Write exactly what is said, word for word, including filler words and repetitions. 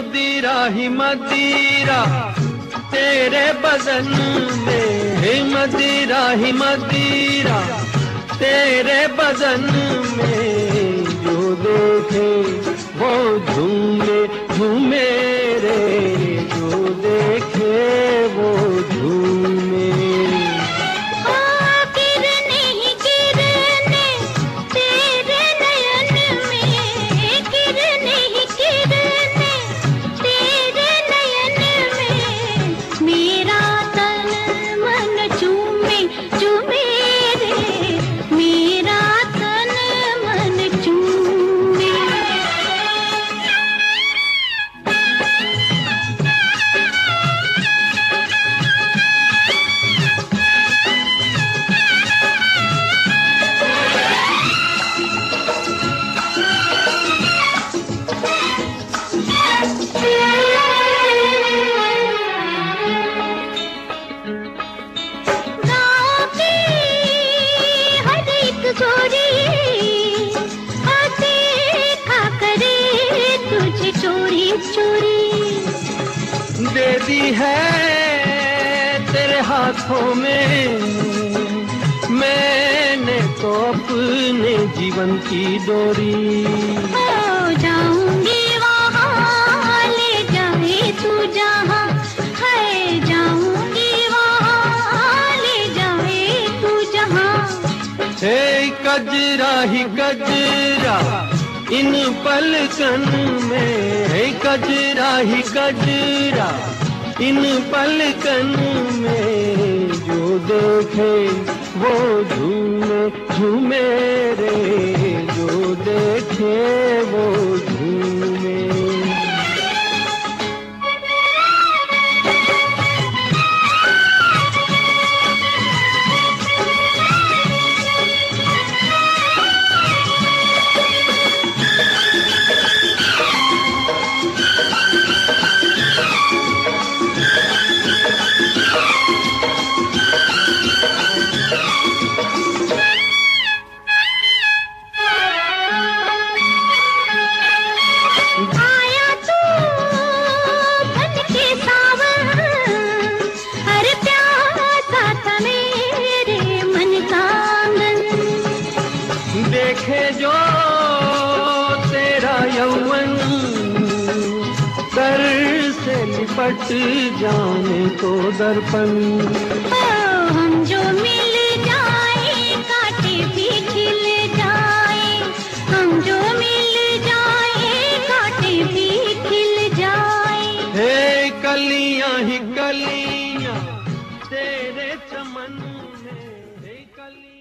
मदिरा ही मदिरा तेरे बदन में, हे मदिरा ही मदिरा तेरे बदन में, जो देखे वो झूमे झूमे रे, जो देखे वो झूमे। दे दी है तेरे हाथों में मैंने तो अपने जीवन की डोरी। हो जाऊंगी वहाँ ले जाए तू जहाँ, है जाऊंगी वहाँ ले जाए तू जहाँ। हे कजरा ही कजरा इन पलकन में, है कजरा ही कजरा इन पलकन में, जो देखे वो झूमे झूमे रे, जो देखे वो झूमे। देखे जो तेरा यौवन कर से लिपट जाने को दर्पण। हम जो मिल जाए कांटे भी खिल जाए, हम जो मिल जाए कांटे भी खिल जाए। हे कलियां ही कलियां तेरे चमन में, हे कलियां